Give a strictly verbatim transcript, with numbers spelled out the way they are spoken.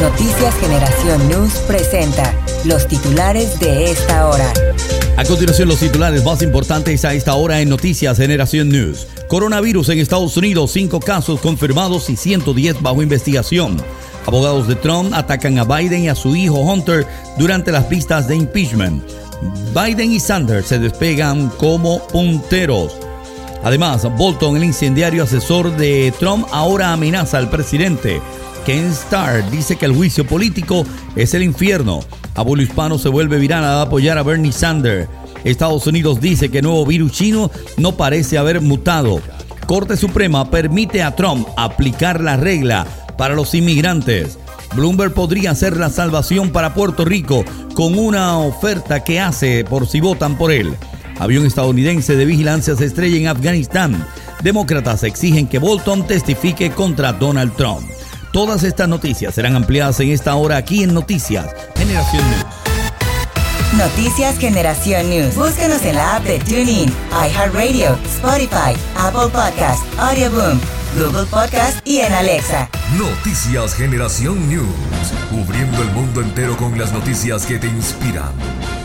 Noticias Generación News presenta los titulares de esta hora. A continuación, los titulares más importantes a esta hora en Noticias Generación News. Coronavirus en Estados Unidos, cinco casos confirmados y ciento diez bajo investigación. Abogados de Trump atacan a Biden y a su hijo Hunter durante las vistas de impeachment. Biden y Sanders se despegan como punteros. Además, Bolton, el incendiario asesor de Trump, ahora amenaza al presidente. Ken Starr dice que el juicio político es el infierno. Abuelo hispano se vuelve viral al apoyar a Bernie Sanders. Estados Unidos dice que el nuevo virus chino no parece haber mutado. Corte Suprema permite a Trump aplicar la regla para los inmigrantes. Bloomberg podría ser la salvación para Puerto Rico con una oferta que hace por si votan por él. Avión estadounidense de vigilancia se estrella en Afganistán. Demócratas exigen que Bolton testifique contra Donald Trump. Todas estas noticias serán ampliadas en esta hora aquí en Noticias Generación News. Noticias Generación News. Búscanos en la app de TuneIn, iHeartRadio, Spotify, Apple Podcast, Audioboom, Google Podcast y en Alexa. Noticias Generación News. Cubriendo el mundo entero con las noticias que te inspiran.